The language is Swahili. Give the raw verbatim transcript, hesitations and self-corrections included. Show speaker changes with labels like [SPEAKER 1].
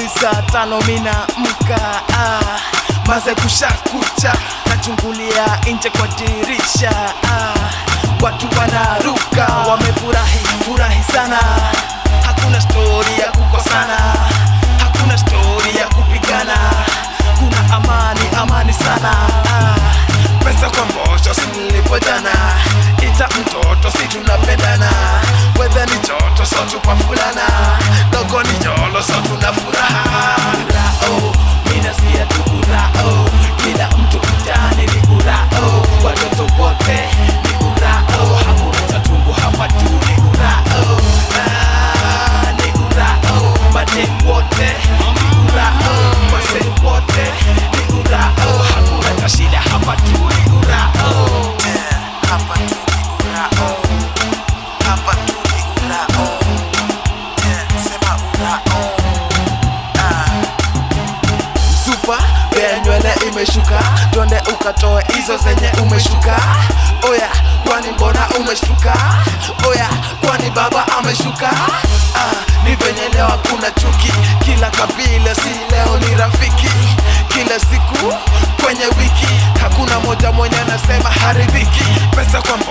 [SPEAKER 1] asubuhi saa tano mina mka ah, maze kushakucha nachungulia nje kwa dirisha ah, watu wanaruka wamefurahi furahi sana, hakuna story ya kukosana, hakuna story ya kupigana, kuna amani amani sana ah, pesa kwa mbosho silipo jana, ita mtoto si tunapendana, weather ni joto so tupa fulana, logo ni jolo so tunafuraha. Rao, mina siya tukurao, kila mtu mtani ni kurao, watoto wote ni kurao, hakuna chatungu hapa tu ni kurao, ah, ni kurao, madem wote ni kurao, wase wote ni kurao, hakuna tashida hapa tu ni kurao, hapa tu ni kurao, hapa tu ni kurao, sema kurao. Super, bea nywele imeshuka, twende ukatoe hizo zenye umeshuka. Oya, kwani mbona umeshuka? Oya, kwani baba ameshuka? Ah, ni venye leo hakuna chuki, kila kabila si leo ni rafiki. Kila siku kwenye wiki hakuna moja mwenye anasema haridhiki, pesa kwa